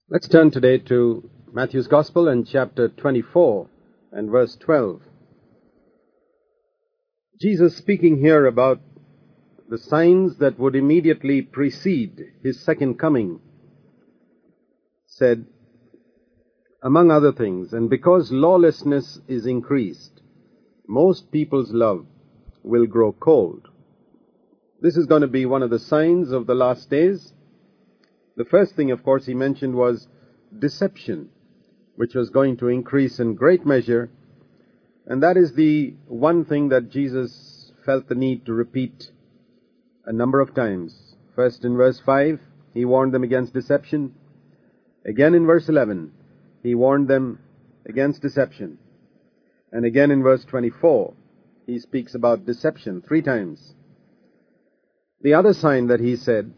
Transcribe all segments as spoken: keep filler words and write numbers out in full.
Let's turn today to Matthew's Gospel and chapter twenty-four and verse twelve. Jesus, speaking here about the signs that would immediately precede his second coming, said, among other things, and because lawlessness is increased, most people's love will grow cold. This is going to be one of the signs of the last days. The first thing, of course, he mentioned was deception, which was going to increase in great measure. And that is the one thing that Jesus felt the need to repeat a number of times. First in verse five, he warned them against deception. Again in verse eleven, he warned them against deception. And again in verse twenty-four, he speaks about deception three times. The other sign that he said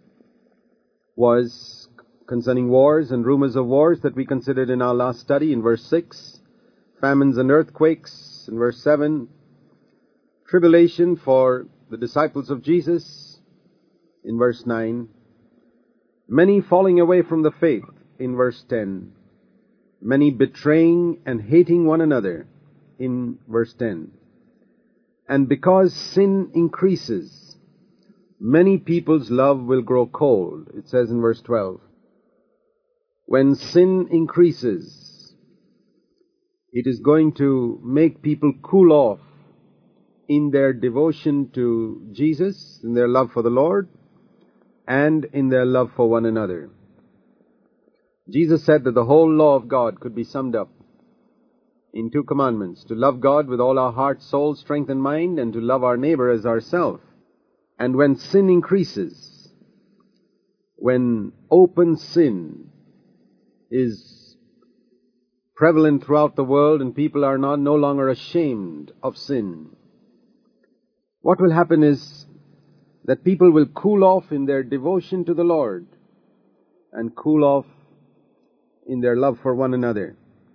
was concerning wars and rumors of wars that we considered in our last study in verse six, famines and earthquakes in verse seven, tribulation for the disciples of Jesus in verse nine, many falling away from the faith in verse ten, many betraying and hating one another in verse ten. And because sin increases, many people's love will grow cold, it says in verse twelve. When sin increases, it is going to make people cool off in their devotion to Jesus, in their love for the Lord, and in their love for one another. Jesus said that the whole law of God could be summed up in two commandments: to love God with all our heart, soul, strength, and mind, and to love our neighbor as ourselves. And when sin increases, when open sin is prevalent throughout the world and people are not no longer ashamed of sin, what will happen is that people will cool off in their devotion to the Lord and cool off in their love for one another.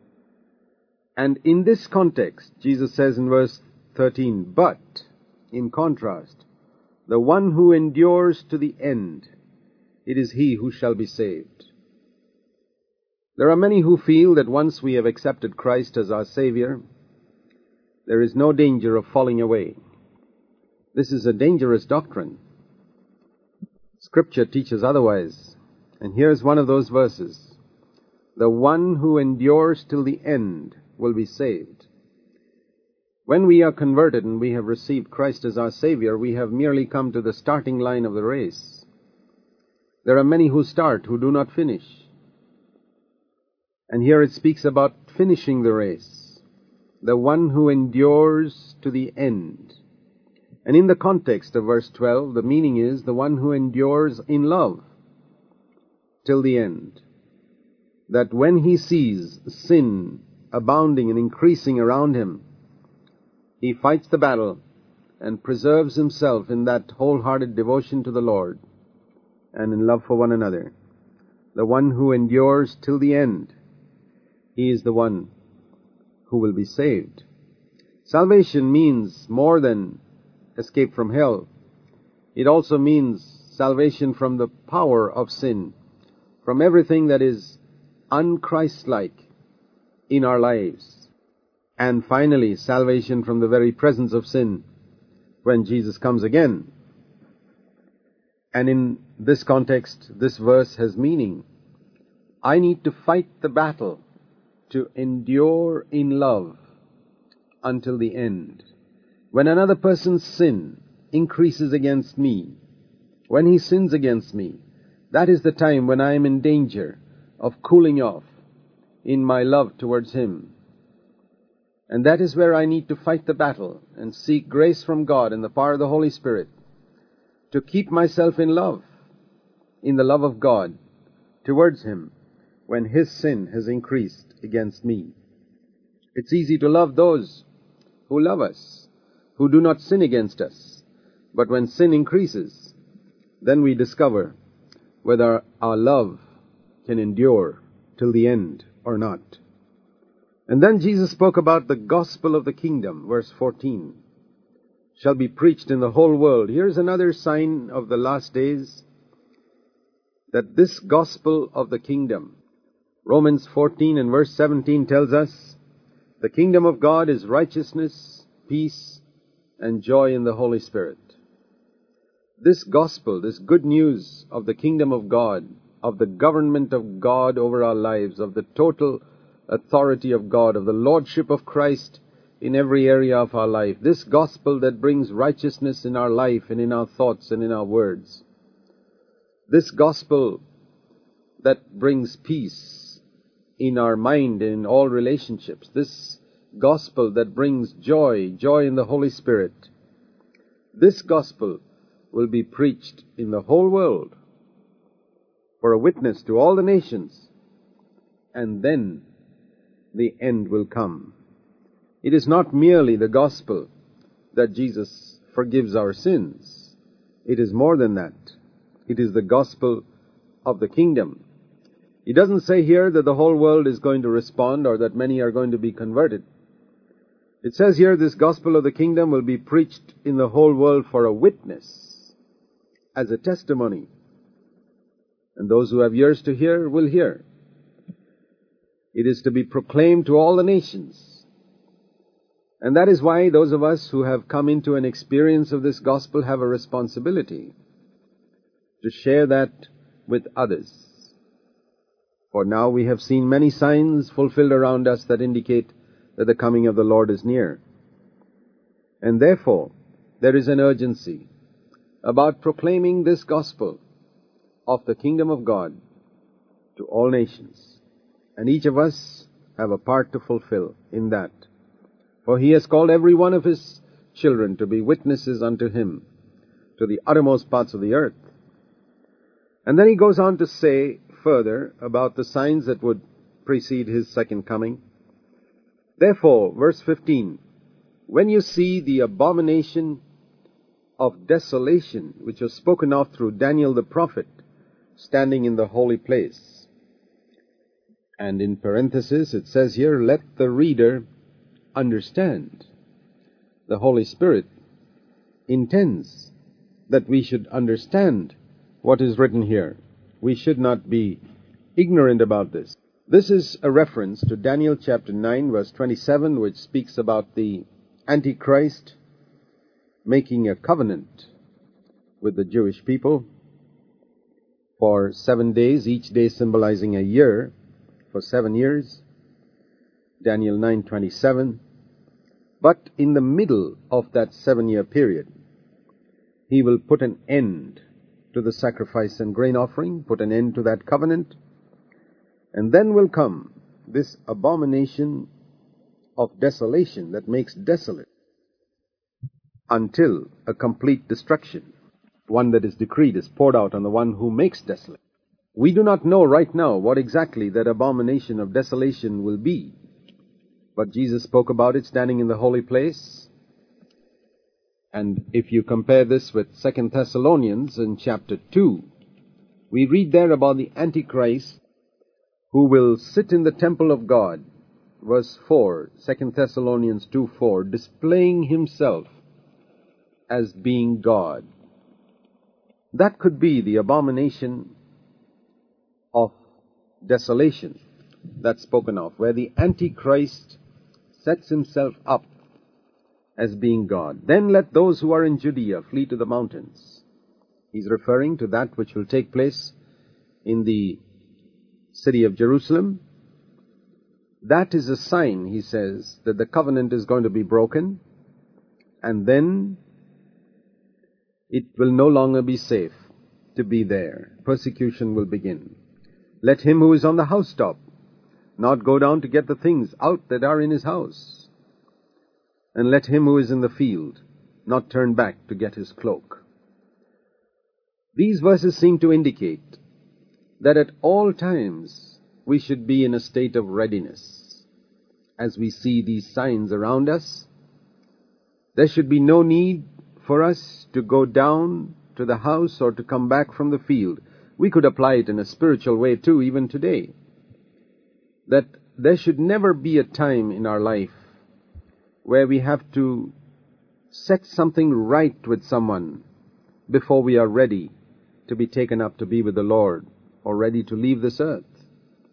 And in this context, Jesus says in verse thirteen, but, in contrast, the one who endures to the end, it is he who shall be saved. There are many who feel that once we have accepted Christ as our Savior, there is no danger of falling away. This is a dangerous doctrine. Scripture teaches otherwise. And here's one of those verses: the one who endures till the end will be saved. When we are converted and we have received Christ as our Savior, we have merely come to the starting line of the race. There are many who start who do not finish. And here it speaks about finishing the race, the one who endures to the end. And in the context of verse twelve, the meaning is the one who endures in love till the end. That when he sees sin abounding and increasing around him, he fights the battle and preserves himself in that wholehearted devotion to the Lord and in love for one another. The one who endures till the end, he is the one who will be saved. Salvation means more than escape from hell. It also means salvation from the power of sin, from everything that is un-Christ-like in our lives. And finally, salvation from the very presence of sin when Jesus comes again. And in this context, this verse has meaning. I need to fight the battle to endure in love until the end. When another person's sin increases against me, when he sins against me, that is the time when I am in danger of cooling off in my love towards him. And that is where I need to fight the battle and seek grace from God and the power of the Holy Spirit to keep myself in love, in the love of God towards him when his sin has increased against me. It's easy to love those who love us, who do not sin against us. But when sin increases, then we discover whether our love can endure till the end or not. And then Jesus spoke about the gospel of the kingdom, verse fourteen, shall be preached in the whole world. Here's another sign of the last days, that this gospel of the kingdom Romans fourteen and verse seventeen tells us, "The kingdom of God is righteousness, peace, and joy in the Holy Spirit." This gospel, this good news of the kingdom of God, of the government of God over our lives, of the total authority of God, of the lordship of Christ in every area of our life, this gospel that brings righteousness in our life and in our thoughts and in our words, this gospel that brings peace in our mind and in all relationships, this gospel that brings joy, joy in the Holy Spirit, this gospel will be preached in the whole world for a witness to all the nations, and then the end will come. It is not merely the gospel that Jesus forgives our sins. It is more than that. It is the gospel of the kingdom. He doesn't say here that the whole world is going to respond or that many are going to be converted. It says here this gospel of the kingdom will be preached in the whole world for a witness, as a testimony. And those who have ears to hear will hear. It is to be proclaimed to all the nations. And that is why those of us who have come into an experience of this gospel have a responsibility to share that with others. For now we have seen many signs fulfilled around us that indicate that the coming of the Lord is near. And therefore, there is an urgency about proclaiming this gospel of the kingdom of God to all nations. And each of us have a part to fulfill in that. For he has called every one of his children to be witnesses unto him to the uttermost parts of the earth. And then he goes on to say further about the signs that would precede his second coming. Therefore, verse fifteen, "When you see the abomination of desolation, which was spoken of through Daniel the prophet, standing in the holy place." And in parenthesis it says here, "Let the reader understand." The Holy Spirit intends that we should understand what is written here. We should not be ignorant about this. This is a reference to Daniel chapter nine, verse twenty-seven, which speaks about the Antichrist making a covenant with the Jewish people for seven days, each day symbolizing a year, for seven years. Daniel nine twenty-seven. But in the middle of that seven-year period, he will put an end to the sacrifice and grain offering, put an end to that covenant, and then will come this abomination of desolation that makes desolate, until a complete destruction, one that is decreed, is poured out on the one who makes desolate. We do not know right now what exactly that abomination of desolation will be, but Jesus spoke about it standing in the holy place. And if you compare this with Second Thessalonians in chapter two, we read there about the Antichrist who will sit in the temple of God, verse four, Second Thessalonians two four, displaying himself as being God. That could be the abomination of desolation that's spoken of, where the Antichrist sets himself up as being God. Then let those who are in Judea flee to the mountains. He's referring to that which will take place in the city of Jerusalem. That is a sign, he says, that the covenant is going to be broken, and then it will no longer be safe to be there. Persecution will begin. Let him who is on the housetop not go down to get the things out that are in his house, and let him who is in the field not turn back to get his cloak. These verses seem to indicate that at all times we should be in a state of readiness. As we see these signs around us, there should be no need for us to go down to the house or to come back from the field. We could apply it in a spiritual way too, even today. That there should never be a time in our life where we have to set something right with someone before we are ready to be taken up to be with the Lord or ready to leave this earth.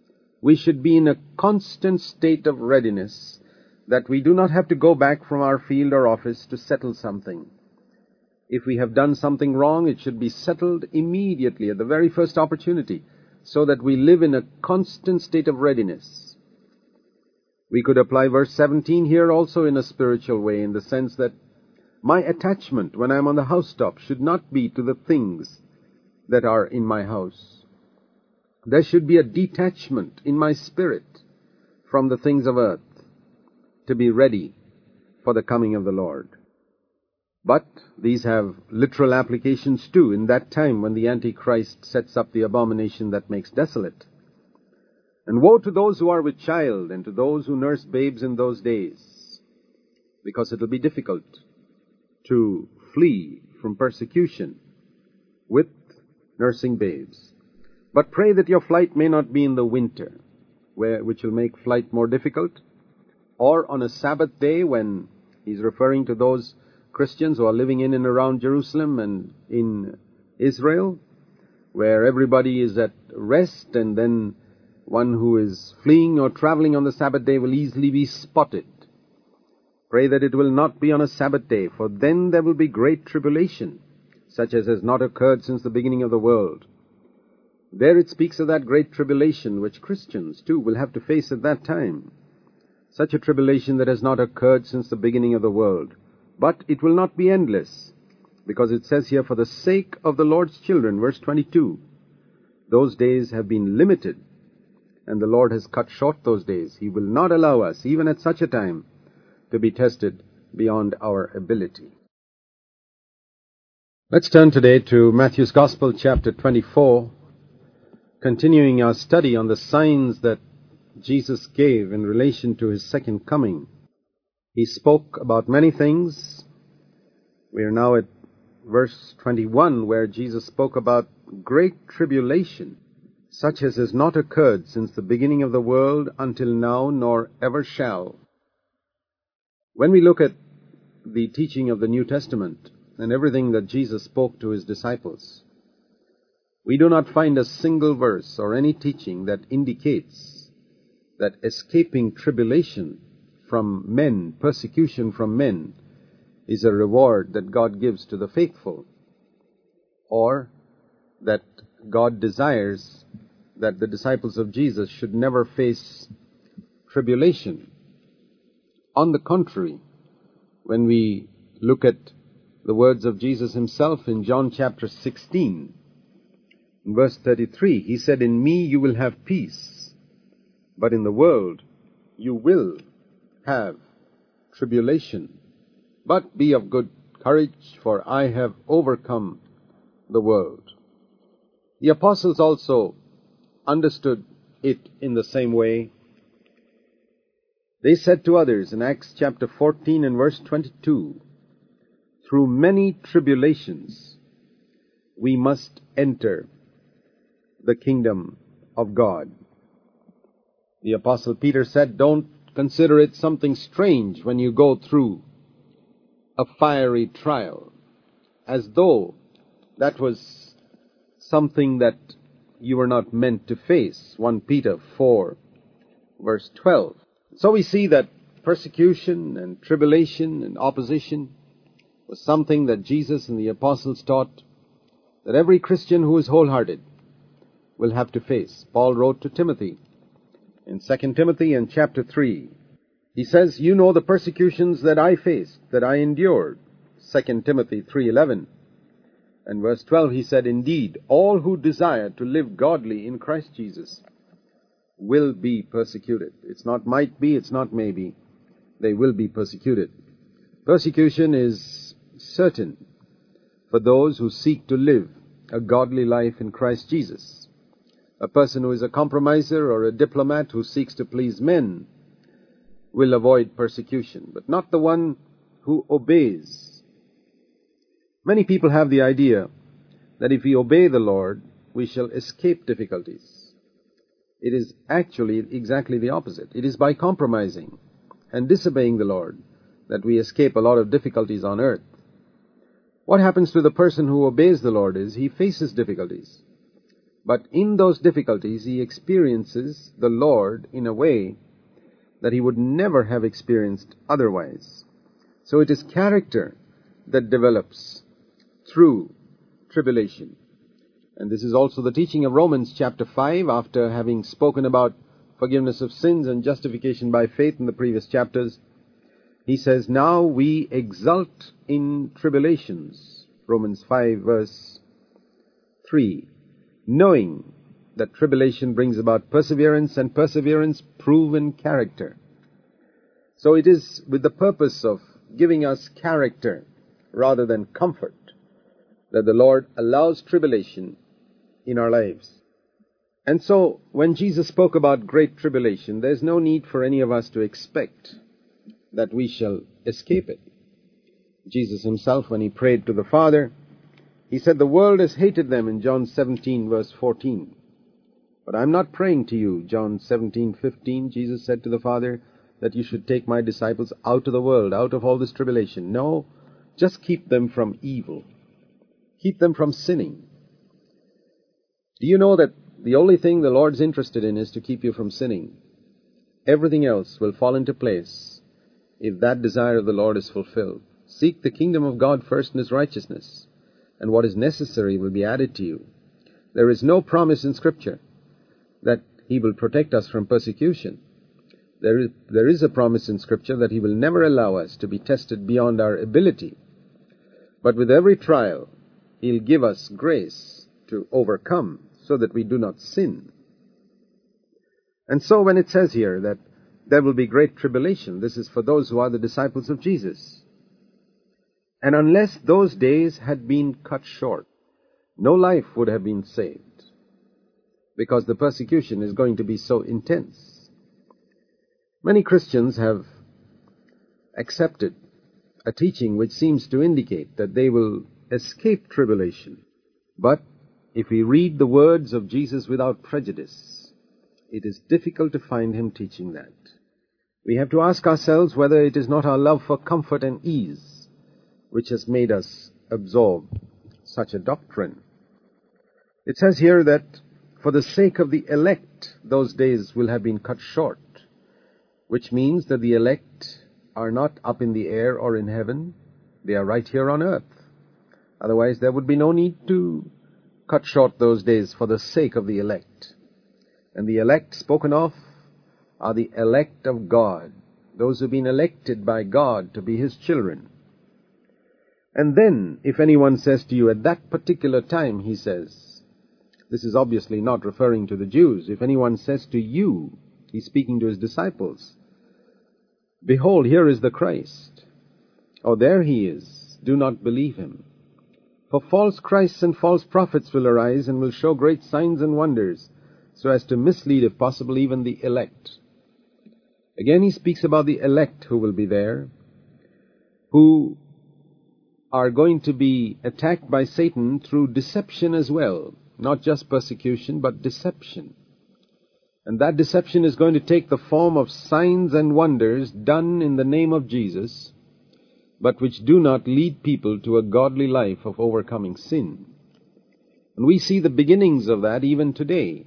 we should be in a constant state of readiness, that we do not have to go back from our field or office to settle something. If we have done something wrong, it should be settled immediately at the very first opportunity, so that we live in a constant state of readiness. We could apply verse seventeen here also in a spiritual way, in the sense that my attachment when I am on the housetop should not be to the things that are in my house. There should be a detachment in my spirit from the things of earth, to be ready for the coming of the Lord. But these have literal applications too in that time when the Antichrist sets up the abomination that makes desolate. And woe to those who are with child and to those who nurse babes in those days, because it will be difficult to flee from persecution with nursing babes. But pray that your flight may not be in the winter, where, which will make flight more difficult, or on a Sabbath day, when he's referring to those Christians who are living in and around Jerusalem and in Israel, where everybody is at rest, and then one who is fleeing or traveling on the Sabbath day will easily be spotted. Pray that it will not be on a Sabbath day, for then there will be great tribulation, such as has not occurred since the beginning of the world. There it speaks of that great tribulation which Christians too will have to face at that time. Such a tribulation that has not occurred since the beginning of the world. But it will not be endless, because it says here, for the sake of the Lord's children, verse twenty-two, those days have been limited, and the Lord has cut short those days. He will not allow us, even at such a time, to be tested beyond our ability. Let's turn today to Matthew's Gospel, chapter twenty-four, continuing our study on the signs that Jesus gave in relation to his second coming. He spoke about many things. We are now at verse twenty-one, where Jesus spoke about great tribulation, such as has not occurred since the beginning of the world until now, nor ever shall. When we look at the teaching of the New Testament and everything that Jesus spoke to his disciples, we do not find a single verse or any teaching that indicates that escaping tribulation from men, persecution from men, is a reward that God gives to the faithful, or that God desires that the disciples of Jesus should never face tribulation. On the contrary, when we look at the words of Jesus himself in John chapter sixteen, in verse thirty-three, he said, in me you will have peace, but in the world you will have tribulation. But be of good courage, for I have overcome the world. The apostles also understood it in the same way. They said to others in Acts chapter fourteen and verse twenty-two, through many tribulations we must enter the kingdom of God. The apostle Peter said, don't consider it something strange when you go through a fiery trial, as though that was something that you were not meant to face. First Peter four, verse twelve. So we see that persecution and tribulation and opposition was something that Jesus and the apostles taught that every Christian who is wholehearted will have to face. Paul wrote to Timothy in Second Timothy and chapter three. He says, you know the persecutions that I faced, that I endured. Second Timothy three eleven. And verse twelve, he said, indeed, all who desire to live godly in Christ Jesus will be persecuted. It's not might be, it's not maybe. They will be persecuted. Persecution is certain for those who seek to live a godly life in Christ Jesus. A person who is a compromiser or a diplomat who seeks to please men will avoid persecution, but not the one who obeys. Many people have the idea that if we obey the Lord, we shall escape difficulties. It is actually exactly the opposite. It is by compromising and disobeying the Lord that we escape a lot of difficulties on earth. What happens to the person who obeys the Lord is he faces difficulties. But in those difficulties he experiences the Lord in a way that he would never have experienced otherwise. So it is character that develops through tribulation. And this is also the teaching of Romans chapter five, after having spoken about forgiveness of sins and justification by faith in the previous chapters. He says, now we exult in tribulations, Romans five verse three, knowing that tribulation brings about perseverance, and perseverance proven character. So it is with the purpose of giving us character rather than comfort that the Lord allows tribulation in our lives. And so when Jesus spoke about great tribulation, there's no need for any of us to expect that we shall escape it. Jesus himself, when he prayed to the Father, he said, the world has hated them in John seventeen verse fourteen. But I'm not praying to you, John seventeen fifteen, Jesus said to the Father, that you should take my disciples out of the world, out of all this tribulation. No, just keep them from evil. Keep them from sinning. Do you know that the only thing the Lord's interested in is to keep you from sinning? Everything else will fall into place if that desire of the Lord is fulfilled. Seek the kingdom of God first and his righteousness, and what is necessary will be added to you. There is no promise in Scripture that he will protect us from persecution. There is, there is a promise in Scripture that he will never allow us to be tested beyond our ability. But with every trial, he'll give us grace to overcome so that we do not sin. And so when it says here that there will be great tribulation, this is for those who are the disciples of Jesus. And unless those days had been cut short, no life would have been saved, because the persecution is going to be so intense. Many Christians have accepted a teaching which seems to indicate that they will escape tribulation. But if we read the words of Jesus without prejudice, it is difficult to find him teaching that. We have to ask ourselves whether it is not our love for comfort and ease which has made us absorb such a doctrine. It says here that for the sake of the elect, those days will have been cut short, which means that the elect are not up in the air or in heaven. They are right here on earth. Otherwise, there would be no need to cut short those days for the sake of the elect. And the elect spoken of are the elect of God, those who have been elected by God to be his children. And then, if anyone says to you at that particular time, he says, this is obviously not referring to the Jews. If anyone says to you, he's speaking to his disciples, behold, here is the Christ, or there he is, do not believe him. For false Christs and false prophets will arise and will show great signs and wonders, so as to mislead, if possible, even the elect. Again, he speaks about the elect who will be there, who are going to be attacked by Satan through deception as well. Not just persecution, but deception. And that deception is going to take the form of signs and wonders done in the name of Jesus, but which do not lead people to a godly life of overcoming sin. And we see the beginnings of that even today.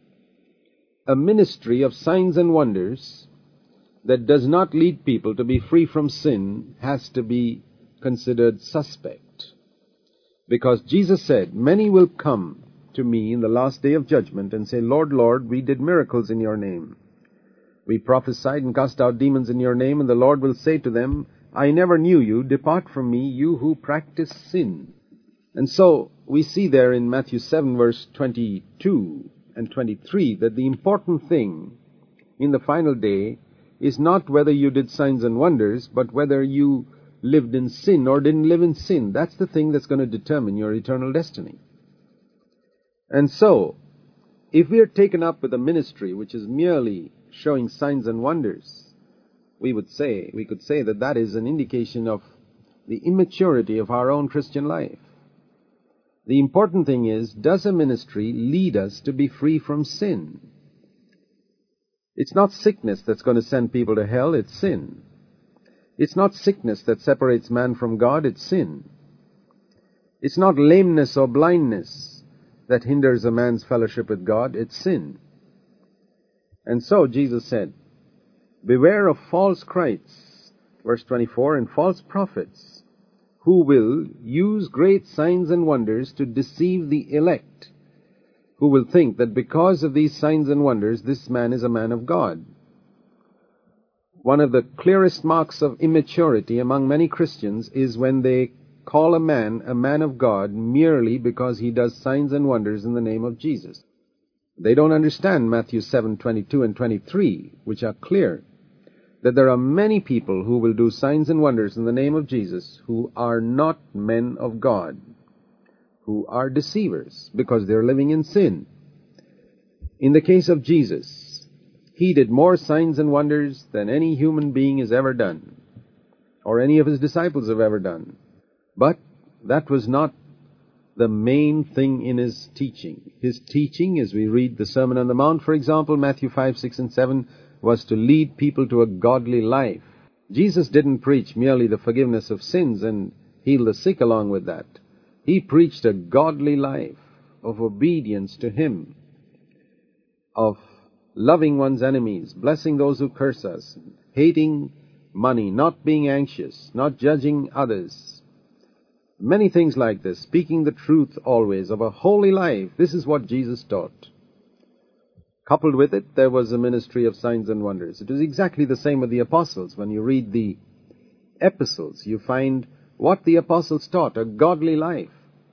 A ministry of signs and wonders that does not lead people to be free from sin has to be considered suspect. Because Jesus said, many will come to me in the last day of judgment and say, Lord, Lord, we did miracles in your name. We prophesied and cast out demons in your name, and the Lord will say to them, I never knew you. Depart from me, you who practice sin. And so we see there in Matthew seven, verse twenty-two and twenty-three, that the important thing in the final day is not whether you did signs and wonders, but whether you lived in sin or didn't live in sin. That's the thing that's going to determine your eternal destiny. And so, if we are taken up with a ministry which is merely showing signs and wonders, we would say, we could say that that is an indication of the immaturity of our own Christian life. The important thing is, does a ministry lead us to be free from sin? It's not sickness that's going to send people to hell, it's sin. It's not sickness that separates man from God, it's sin. It's not lameness or blindness that hinders a man's fellowship with God, it's sin. And so Jesus said, beware of false Christs, verse twenty-four, and false prophets, who will use great signs and wonders to deceive the elect, who will think that because of these signs and wonders, this man is a man of God. One of the clearest marks of immaturity among many Christians is when they call a man a man of God merely because he does signs and wonders in the name of Jesus. They don't understand Matthew seven twenty-two and twenty-three, which are clear, that there are many people who will do signs and wonders in the name of Jesus who are not men of God, who are deceivers because they're living in sin. In the case of Jesus, he did more signs and wonders than any human being has ever done, or any of his disciples have ever done. But that was not the main thing in his teaching. His teaching, as we read the Sermon on the Mount, for example, Matthew five, six, and seven, was to lead people to a godly life. Jesus didn't preach merely the forgiveness of sins and heal the sick along with that. He preached a godly life of obedience to him, of loving one's enemies, blessing those who curse us, hating money, not being anxious, not judging others. Many things like this, speaking the truth always, of a holy life. This is what Jesus taught. Coupled with it, there was a ministry of signs and wonders. It was exactly the same with the apostles. When you read the epistles, you find what the apostles taught, a godly life.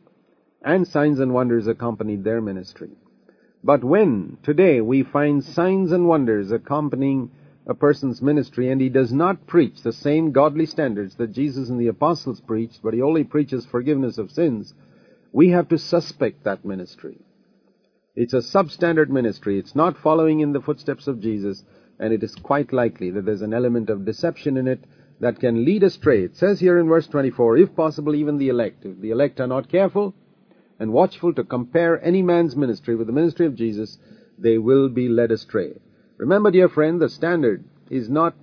And signs and wonders accompanied their ministry. But when, today, we find signs and wonders accompanying a person's ministry, and he does not preach the same godly standards that Jesus and the apostles preached, but he only preaches forgiveness of sins, we have to suspect that ministry. It's a substandard ministry. It's not following in the footsteps of Jesus, and it is quite likely that there's an element of deception in it that can lead astray. It says here in verse twenty-four, if possible, even the elect. If the elect are not careful and watchful to compare any man's ministry with the ministry of Jesus, they will be led astray. Remember, dear friend, the standard is not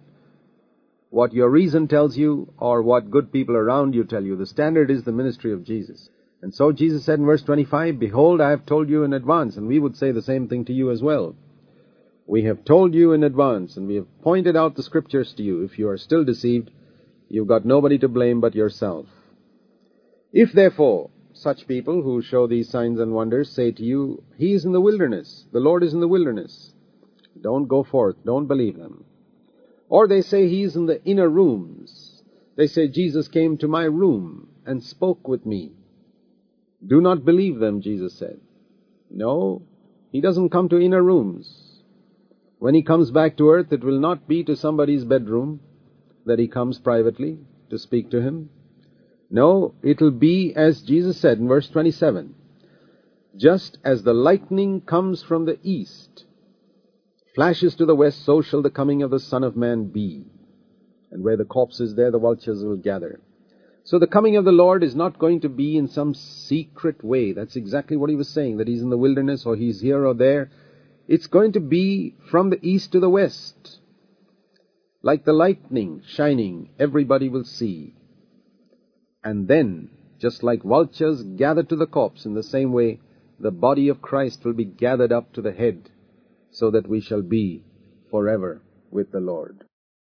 what your reason tells you or what good people around you tell you. The standard is the ministry of Jesus. And so Jesus said in verse twenty-five, behold, I have told you in advance. And we would say the same thing to you as well. We have told you in advance, and we have pointed out the Scriptures to you. If you are still deceived, you've got nobody to blame but yourself. If, therefore, such people who show these signs and wonders say to you, he is in the wilderness, the Lord is in the wilderness, don't go forth, don't believe them. Or they say he is in the inner rooms. They say Jesus came to my room and spoke with me. Do not believe them, Jesus said. No, he doesn't come to inner rooms. When he comes back to earth, it will not be to somebody's bedroom that he comes privately to speak to him. No, it'll be as Jesus said in verse twenty-seven, just as the lightning comes from the east, flashes to the west, so shall the coming of the Son of Man be. And where the corpse is, there the vultures will gather. So the coming of the Lord is not going to be in some secret way. That's exactly what he was saying, that he's in the wilderness or he's here or there. It's going to be from the east to the west. Like the lightning shining, everybody will see. And then, just like vultures gather to the corpse, in the same way, the body of Christ will be gathered up to the head, so that we shall be forever with the Lord.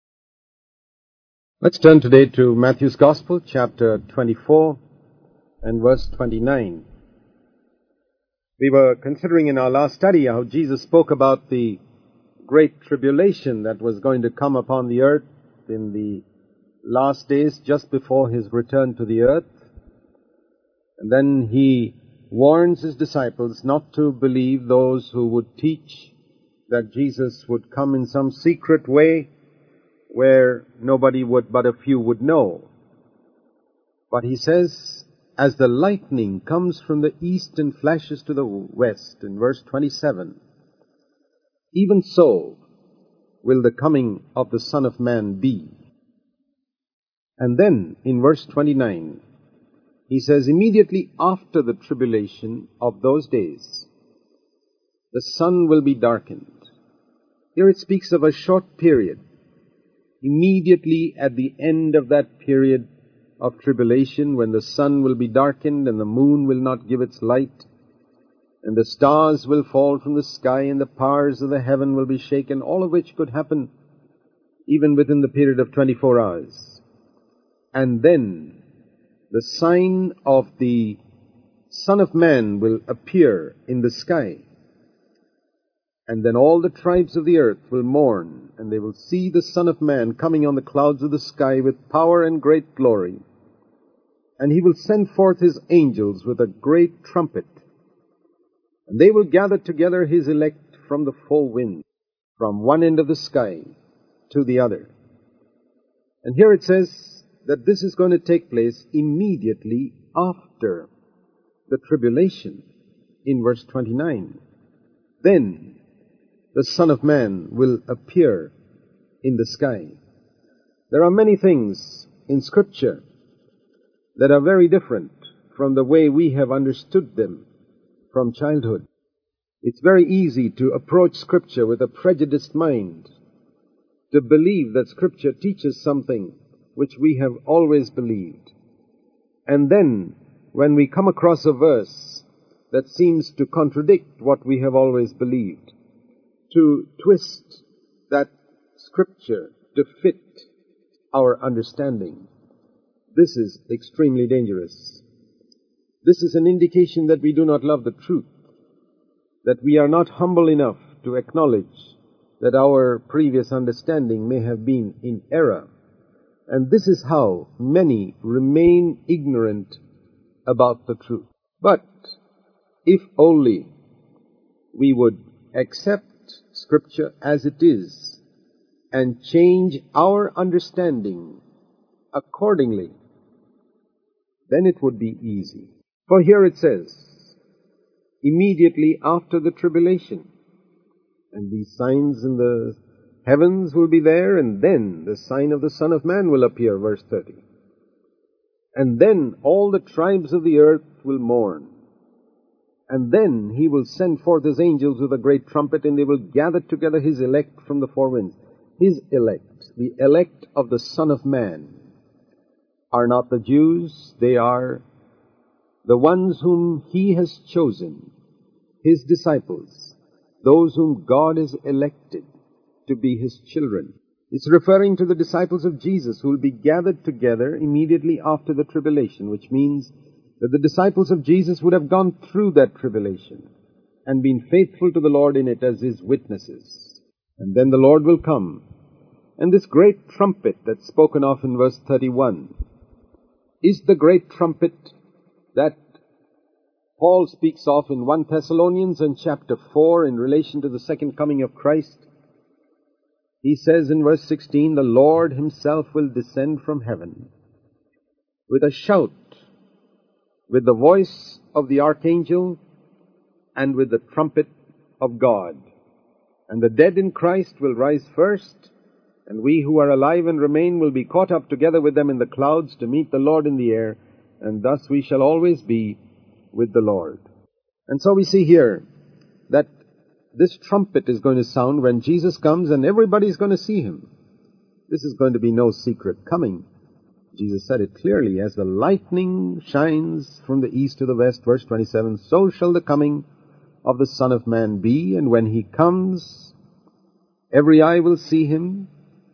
Let's turn today to Matthew's Gospel, chapter twenty-four, and verse twenty-nine. We were considering in our last study how Jesus spoke about the great tribulation that was going to come upon the earth in the last days, just before his return to the earth. And then he warns his disciples not to believe those who would teach that Jesus would come in some secret way where nobody would, but a few would know. But he says, as the lightning comes from the east and flashes to the west, in verse twenty-seven, even so will the coming of the Son of Man be. And then, in verse twenty-nine, he says, immediately after the tribulation of those days, the sun will be darkened. Here it speaks of a short period. Immediately at the end of that period of tribulation, when the sun will be darkened and the moon will not give its light, and the stars will fall from the sky, and the powers of the heaven will be shaken, all of which could happen even within the period of twenty-four hours. And then the sign of the Son of Man will appear in the sky, and then all the tribes of the earth will mourn, and they will see the Son of Man coming on the clouds of the sky with power and great glory. And he will send forth his angels with a great trumpet, and they will gather together his elect from the four winds, from one end of the sky to the other. And here it says that this is going to take place immediately after the tribulation in verse twenty-nine. Then the Son of Man will appear in the sky. There are many things in Scripture that are very different from the way we have understood them from childhood. It's very easy to approach Scripture with a prejudiced mind, to believe that Scripture teaches something which we have always believed. And then, when we come across a verse that seems to contradict what we have always believed, to twist that Scripture to fit our understanding, this is extremely dangerous. This is an indication that we do not love the truth, that we are not humble enough to acknowledge that our previous understanding may have been in error. And this is how many remain ignorant about the truth. But if only we would accept Scripture as it is and change our understanding accordingly, then it would be easy. For here it says, immediately after the tribulation, and these signs in the heavens will be there, and then the sign of the Son of Man will appear, verse thirty. And then all the tribes of the earth will mourn. And then he will send forth his angels with a great trumpet, and they will gather together his elect from the four winds. His elect, the elect of the Son of Man, are not the Jews. They are the ones whom he has chosen, his disciples, those whom God has elected to be his children. It's referring to the disciples of Jesus who will be gathered together immediately after the tribulation, which means that the disciples of Jesus would have gone through that tribulation and been faithful to the Lord in it as his witnesses. And then the Lord will come. And this great trumpet that's spoken of in verse thirty-one is the great trumpet that Paul speaks of in First Thessalonians and chapter four in relation to the second coming of Christ. He says in verse sixteen, the Lord himself will descend from heaven with a shout, with the voice of the archangel, and with the trumpet of God. And the dead in Christ will rise first, and we who are alive and remain will be caught up together with them in the clouds to meet the Lord in the air, and thus we shall always be with the Lord. And so we see here that this trumpet is going to sound when Jesus comes, and everybody's going to see him. This is going to be no secret coming. Jesus said it clearly, as the lightning shines from the east to the west, verse twenty-seven, so shall the coming of the Son of Man be, and when he comes, every eye will see him,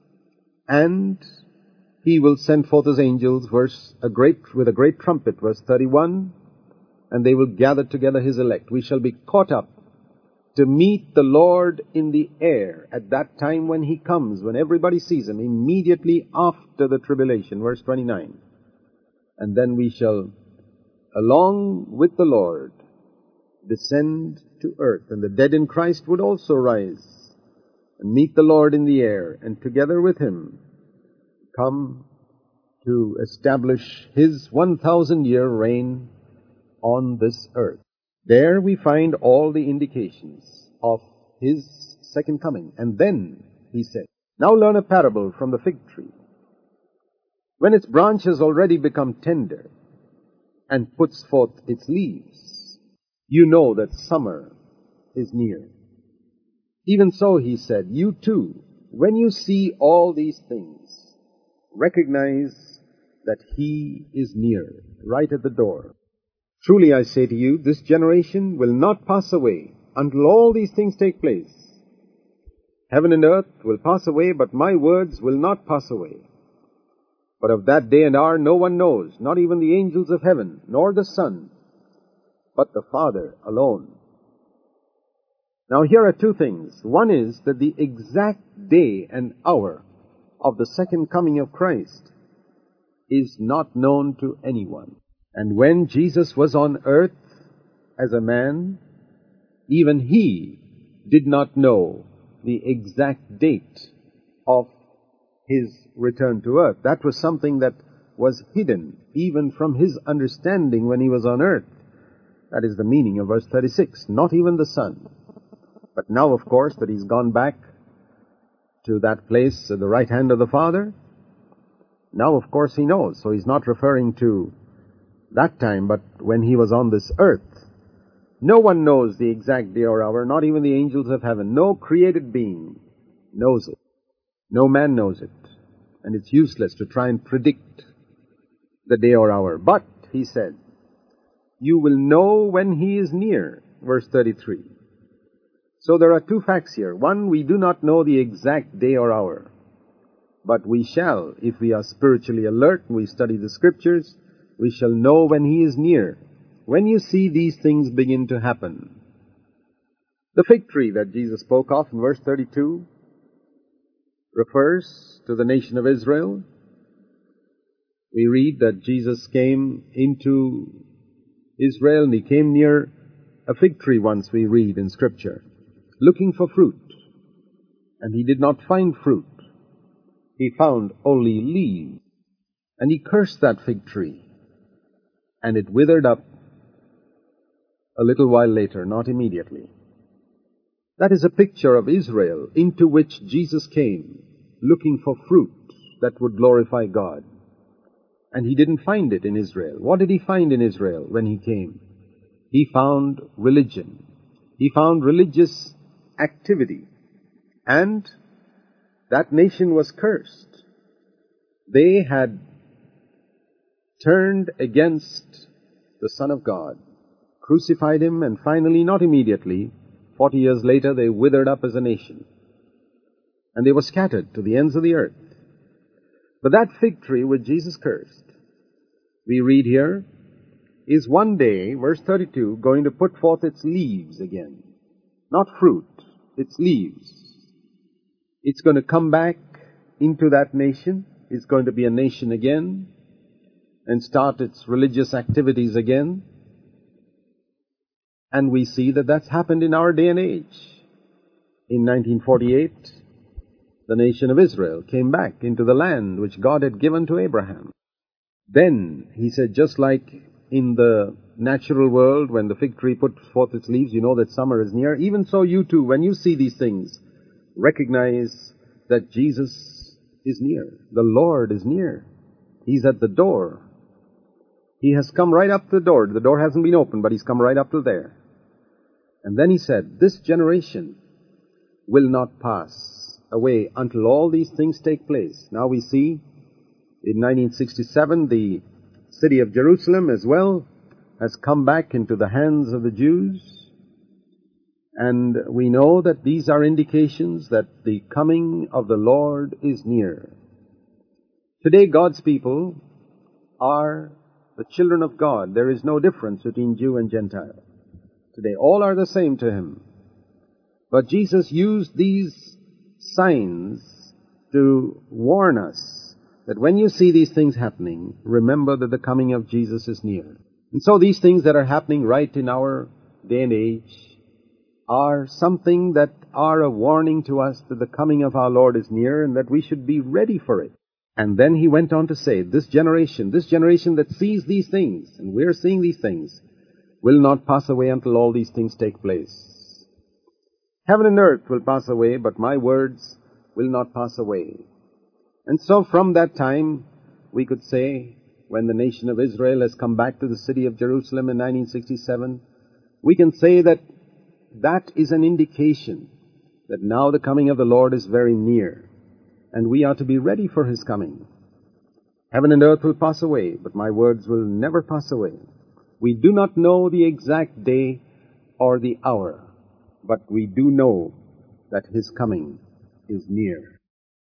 and he will send forth his angels, verse a great with a great trumpet, verse thirty-one, and they will gather together his elect. We shall be caught up to meet the Lord in the air at that time when he comes, when everybody sees him, immediately after the tribulation, verse twenty-nine. And then we shall, along with the Lord, descend to earth, and the dead in Christ would also rise and meet the Lord in the air, and together with him come to establish his one thousand year reign on this earth. There we find all the indications of his second coming. And then he said, now learn a parable from the fig tree. When its branch has already become tender and puts forth its leaves, you know that summer is near. Even so, he said, you too, when you see all these things, recognize that he is near, right at the door. Truly I say to you, this generation will not pass away until all these things take place. Heaven and earth will pass away, but my words will not pass away. But of that day and hour no one knows, not even the angels of heaven, nor the Son, but the Father alone. Now here are two things. One is that the exact day and hour of the second coming of Christ is not known to anyone. And when Jesus was on earth as a man, even he did not know the exact date of his return to earth. That was something that was hidden even from his understanding when he was on earth. That is the meaning of verse thirty-six. Not even the Son. But now, of course, that he's gone back to that place at the right hand of the Father, now, of course, he knows. So he's not referring to that time, but when he was on this earth. No one knows the exact day or hour, not even the angels of heaven. No created being knows it. No man knows it. And it's useless to try and predict the day or hour. But, he said, you will know when he is near. Verse thirty-three. So there are two facts here. One, we do not know the exact day or hour. But we shall, if we are spiritually alert and we study the Scriptures, we shall know when he is near. When you see these things begin to happen. The fig tree that Jesus spoke of in verse thirty-two refers to the nation of Israel. We read that Jesus came into Israel and he came near a fig tree once, we read in Scripture, looking for fruit. And he did not find fruit. He found only leaves. And he cursed that fig tree. And it withered up a little while later, not immediately. That is a picture of Israel into which Jesus came, looking for fruit that would glorify God. And he didn't find it in Israel. What did he find in Israel when he came? He found religion. He found religious activity. And that nation was cursed. They had turned against the Son of God, crucified him, and finally, not immediately, forty years later, they withered up as a nation. And they were scattered to the ends of the earth. But that fig tree which Jesus cursed, we read here, is one day, verse thirty-two, going to put forth its leaves again. Not fruit, its leaves. It's going to come back into that nation. It's going to be a nation again and start its religious activities again. And we see that that's happened in our day and age. In nineteen forty-eight, the nation of Israel came back into the land which God had given to Abraham. Then, he said, just like in the natural world, when the fig tree put forth its leaves, you know that summer is near. Even so, you too, when you see these things, recognize that Jesus is near. The Lord is near. He's at the door. He has come right up to the door. The door hasn't been opened, but he's come right up to there. And then he said, this generation will not pass away until all these things take place. Now we see in nineteen sixty-seven, the city of Jerusalem as well has come back into the hands of the Jews. And we know that these are indications that the coming of the Lord is near. Today, God's people are the children of God. There is no difference between Jew and Gentile. Today, all are the same to him. But Jesus used these signs to warn us that when you see these things happening, remember that the coming of Jesus is near. And so these things that are happening right in our day and age are something that are a warning to us that the coming of our Lord is near and that we should be ready for it. And then he went on to say, this generation, this generation that sees these things, and we're seeing these things, will not pass away until all these things take place. Heaven and earth will pass away, but my words will not pass away. And so from that time, we could say, when the nation of Israel has come back to the city of Jerusalem in nineteen sixty-seven, we can say that that is an indication that now the coming of the Lord is very near, and we are to be ready for his coming. Heaven and earth will pass away, but my words will never pass away. We do not know the exact day or the hour, but we do know that his coming is near.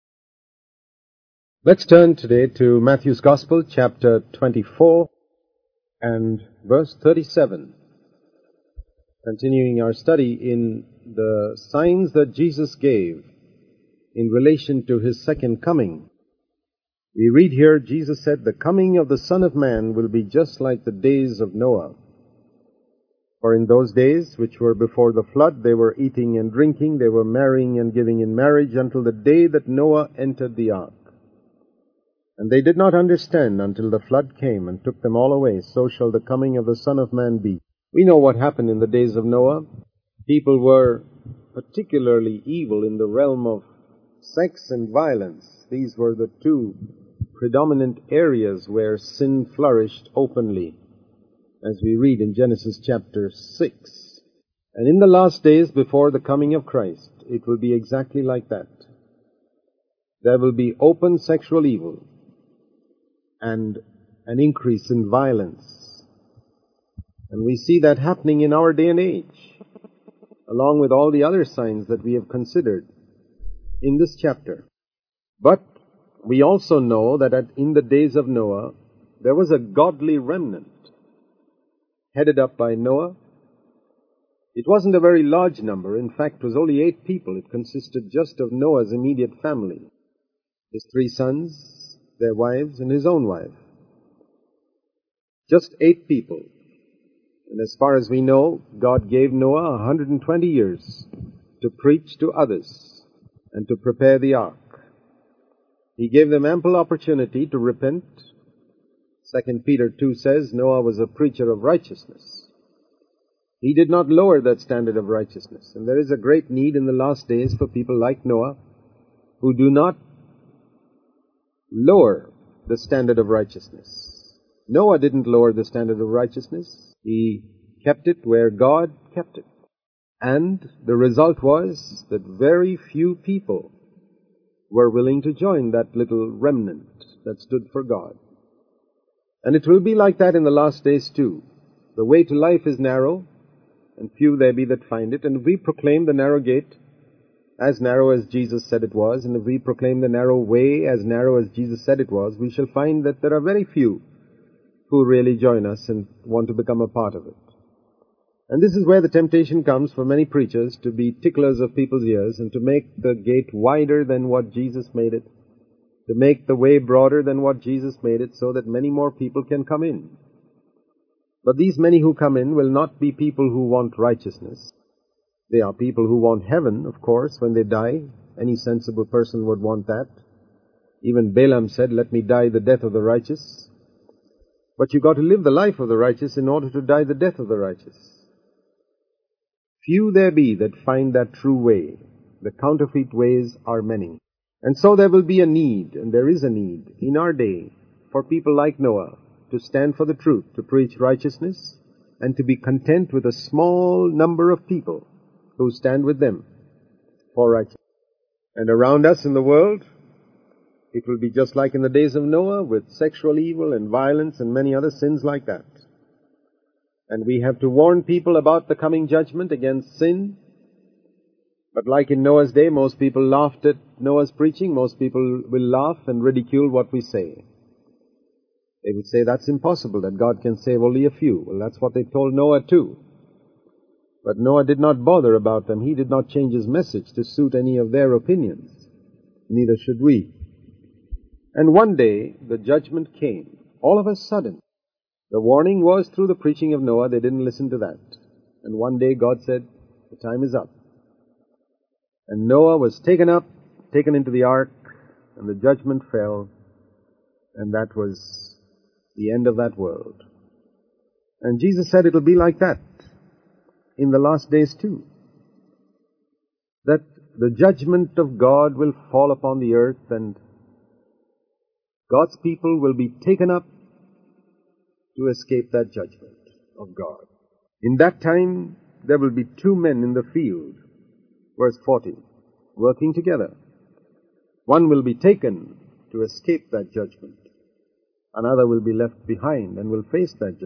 Let's turn today to Matthew's Gospel, chapter twenty-four and verse thirty-seven. Continuing our study in the signs that Jesus gave in relation to his second coming. We read here, Jesus said, "The coming of the Son of Man will be just like the days of Noah. For in those days, which were before the flood, they were eating and drinking, they were marrying and giving in marriage until the day that Noah entered the ark. And they did not understand until the flood came and took them all away. So shall the coming of the Son of Man be." We know what happened in the days of Noah. People were particularly evil in the realm of sex and violence. These were the two predominant areas where sin flourished openly, as we read in Genesis chapter six. And in the last days before the coming of Christ, it will be exactly like that. There will be open sexual evil and an increase in violence. And we see that happening in our day and age, along with all the other signs that we have considered in this chapter. But we also know that at, in the days of Noah, there was a godly remnant headed up by Noah. It wasn't a very large number. In fact, it was only eight people. It consisted just of Noah's immediate family, his three sons, their wives, and his own wife. Just eight people. And as far as we know, God gave Noah one hundred twenty years to preach to others and to prepare the ark. He gave them ample opportunity to repent. Second Peter two says Noah was a preacher of righteousness. He did not lower that standard of righteousness. And there is a great need in the last days for people like Noah who do not lower the standard of righteousness. Noah didn't lower the standard of righteousness. He kept it where God kept it. And the result was that very few people were willing to join that little remnant that stood for God. And it will be like that in the last days too. The way to life is narrow, and few there be that find it. And if we proclaim the narrow gate, as narrow as Jesus said it was, and if we proclaim the narrow way, as narrow as Jesus said it was, we shall find that there are very few who really join us and want to become a part of it. And this is where the temptation comes for many preachers to be ticklers of people's ears and to make the gate wider than what Jesus made it, to make the way broader than what Jesus made it, so that many more people can come in. But these many who come in will not be people who want righteousness. They are people who want heaven, of course, when they die. Any sensible person would want that. Even Balaam said, "Let me die the death of the righteous." But you've got to live the life of the righteous in order to die the death of the righteous. Few there be that find that true way. The counterfeit ways are many. And so there will be a need, and there is a need in our day for people like Noah to stand for the truth, to preach righteousness, and to be content with a small number of people who stand with them for righteousness. And around us in the world, it will be just like in the days of Noah, with sexual evil and violence and many other sins like that. And we have to warn people about the coming judgment against sin. But like in Noah's day, most people laughed at Noah's preaching. Most people will laugh and ridicule what we say. They would say that's impossible, that God can save only a few. Well, that's what they told Noah too. But Noah did not bother about them. He did not change his message to suit any of their opinions. Neither should we. And one day, the judgment came, all of a sudden. The warning was through the preaching of Noah. They didn't listen to that. And one day God said, the time is up. And Noah was taken up, taken into the ark, and the judgment fell, and that was the end of that world. And Jesus said it will be like that in the last days too. That the judgment of God will fall upon the earth, and God's people will be taken up to escape that judgment of God. In that time, there will be two men in the field, verse forty, working together. One will be taken to escape that judgment. Another will be left behind and will face that judgment.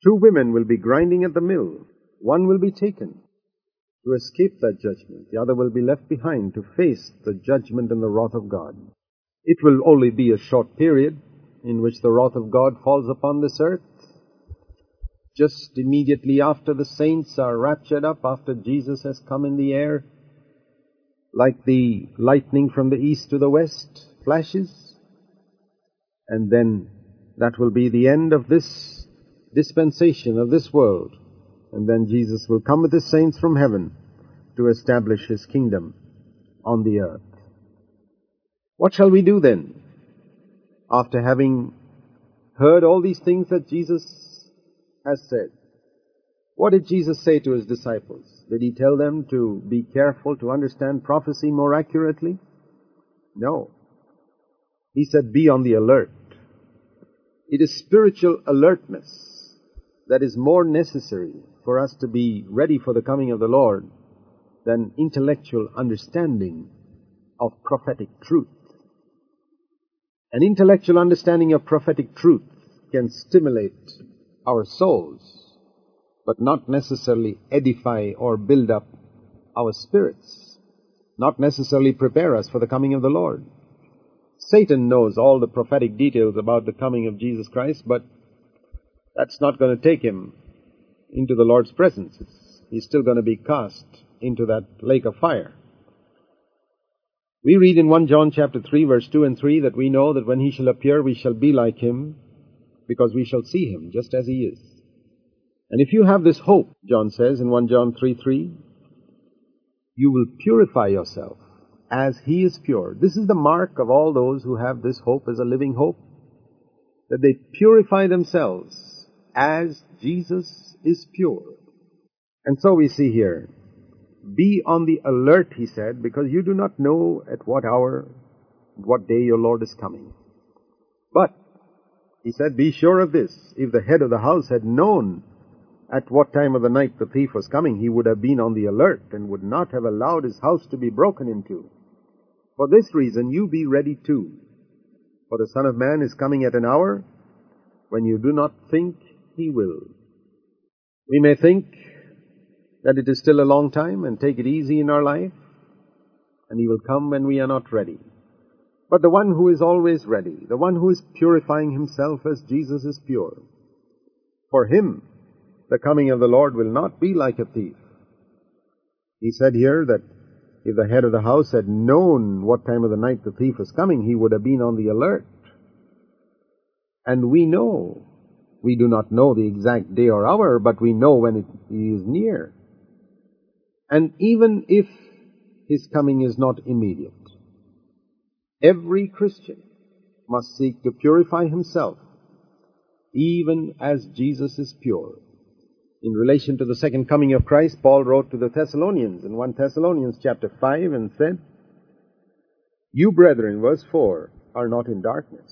Two women will be grinding at the mill. One will be taken to escape that judgment. The other will be left behind to face the judgment and the wrath of God. It will only be a short period in which the wrath of God falls upon this earth. Just immediately after the saints are raptured up, after Jesus has come in the air, like the lightning from the east to the west flashes, and then that will be the end of this dispensation of this world, and then Jesus will come with his saints from heaven to establish his kingdom on the earth. What shall we do then, after having heard all these things that Jesus has said? What did Jesus say to his disciples? Did he tell them to be careful to understand prophecy more accurately? No. He said, be on the alert. It is spiritual alertness that is more necessary for us to be ready for the coming of the Lord than intellectual understanding of prophetic truth. An intellectual understanding of prophetic truth can stimulate our souls, but not necessarily edify or build up our spirits, not necessarily prepare us for the coming of the Lord. Satan knows all the prophetic details about the coming of Jesus Christ, but that's not going to take him into the Lord's presence. He's still going to be cast into that lake of fire. We read in First John chapter three, verse two and three, that we know that when he shall appear, we shall be like him, because we shall see him just as he is. And if you have this hope, John says in First John three three, you will purify yourself as he is pure. This is the mark of all those who have this hope as a living hope, that they purify themselves as Jesus is pure. And so we see here, be on the alert, he said, because you do not know at what hour, what day your Lord is coming. But, he said, be sure of this, if the head of the house had known at what time of the night the thief was coming, he would have been on the alert and would not have allowed his house to be broken into. For this reason, you be ready too. For the Son of Man is coming at an hour when you do not think he will. We may think that it is still a long time and take it easy in our life, and he will come when we are not ready. But the one who is always ready, the one who is purifying himself as Jesus is pure, for him the coming of the Lord will not be like a thief. He said here that if the head of the house had known what time of the night the thief was coming, he would have been on the alert. And we know, we do not know the exact day or hour, but we know when it is near. And even if his coming is not immediate, every Christian must seek to purify himself, even as Jesus is pure. In relation to the second coming of Christ, Paul wrote to the Thessalonians in First Thessalonians chapter five and said, you brethren, verse four, are not in darkness.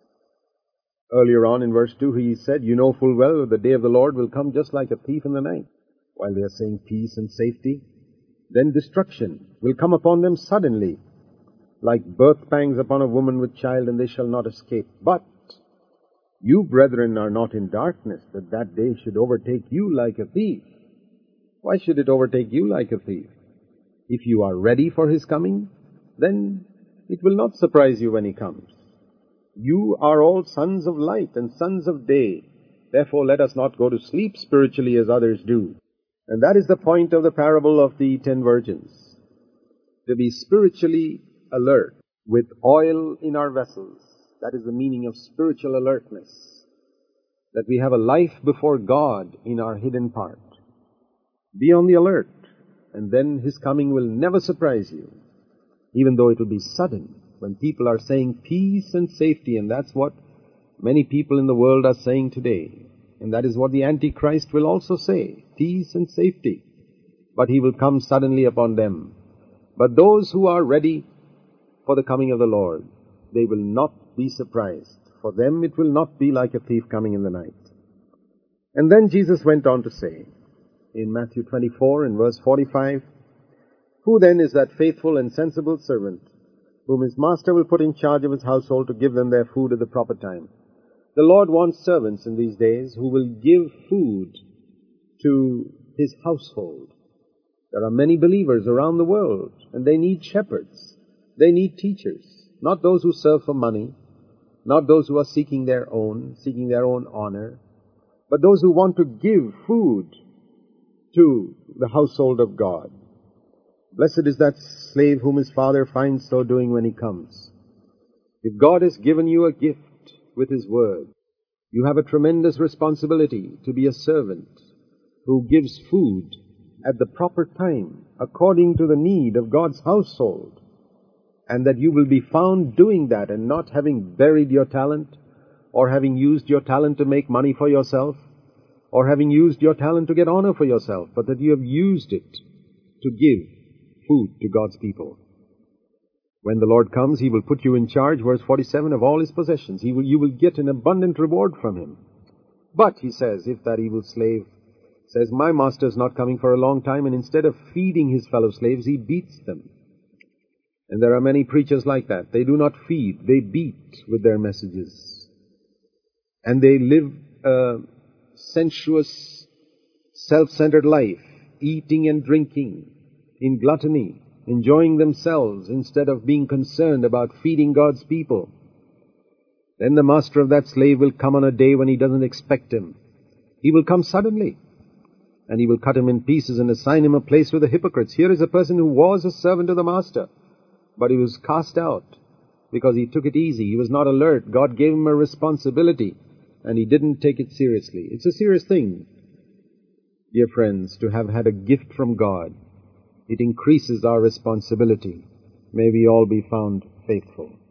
Earlier on in verse two he said, you know full well that the day of the Lord will come just like a thief in the night. While they are saying peace and safety, then destruction will come upon them suddenly, like birth pangs upon a woman with child, and they shall not escape. But you, brethren, are not in darkness, that that day should overtake you like a thief. Why should it overtake you like a thief? If you are ready for his coming, then it will not surprise you when he comes. You are all sons of light and sons of day. Therefore, let us not go to sleep spiritually as others do. And that is the point of the parable of the ten virgins. To be spiritually alert with oil in our vessels. That is the meaning of spiritual alertness. That we have a life before God in our hidden part. Be on the alert, and then his coming will never surprise you, even though it will be sudden, when people are saying peace and safety, and that's what many people in the world are saying today. And that is what the Antichrist will also say, peace and safety. But he will come suddenly upon them. But those who are ready for the coming of the Lord, they will not be surprised. For them it will not be like a thief coming in the night. And then Jesus went on to say, in Matthew twenty-four and verse forty-five, who then is that faithful and sensible servant, whom his master will put in charge of his household to give them their food at the proper time? The Lord wants servants in these days who will give food to His household. There are many believers around the world, and they need shepherds. They need teachers, not those who serve for money, not those who are seeking their own, seeking their own honor, but those who want to give food to the household of God. Blessed is that slave whom his father finds so doing when he comes. If God has given you a gift with His word, you have a tremendous responsibility to be a servant who gives food at the proper time, according to the need of God's household, and that you will be found doing that and not having buried your talent, or having used your talent to make money for yourself, or having used your talent to get honor for yourself, but that you have used it to give food to God's people. When the Lord comes, He will put you in charge, verse forty-seven, of all His possessions. He will, you will get an abundant reward from Him. But, He says, if that evil slave says, my master is not coming for a long time, and instead of feeding his fellow slaves, he beats them. And there are many preachers like that. They do not feed, they beat with their messages. And they live a sensuous, self-centered life, eating and drinking in gluttony, enjoying themselves instead of being concerned about feeding God's people. Then the master of that slave will come on a day when he doesn't expect him. He will come suddenly, and he will cut him in pieces and assign him a place with the hypocrites. Here is a person who was a servant of the master, but he was cast out because he took it easy. He was not alert. God gave him a responsibility, and he didn't take it seriously. It's a serious thing, dear friends, to have had a gift from God. It increases our responsibility. May we all be found faithful.